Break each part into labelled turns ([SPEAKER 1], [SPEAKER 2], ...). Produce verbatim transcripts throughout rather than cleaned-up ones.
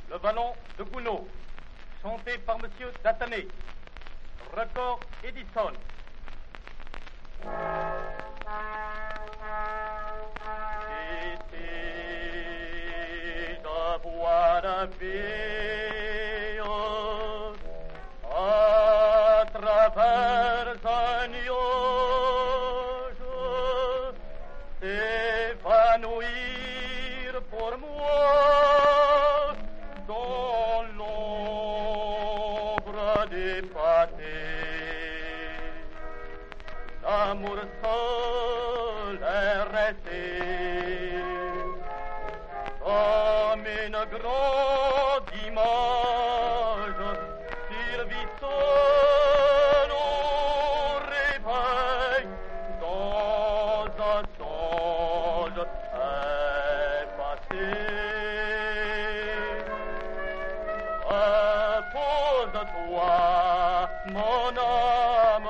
[SPEAKER 1] Le ballon de Gounod, chanté par Monsieur Datané. Record Edison. Ici, je vois la vie à travers un nuage s'évanouir pour moi dans l'ombre des pâtés. L'amour seul est resté comme une grande image sur vie seul au réveil dans un songe effacé. Repose-toi, mon âme,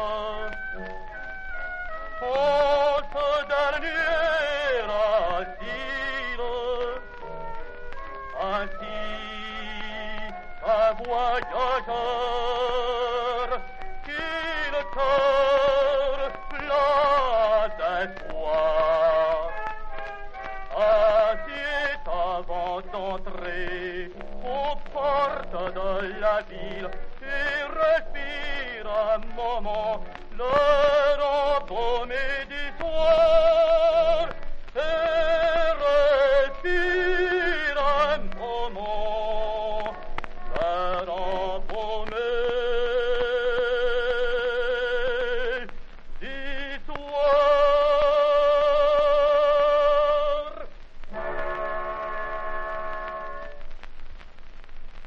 [SPEAKER 1] pour ce dernier asile, ainsi qu'un voyageur qui le cœur plein d'espoir assied avant d'entrer aux portes de la ville et respire un moment le embaumé du soir.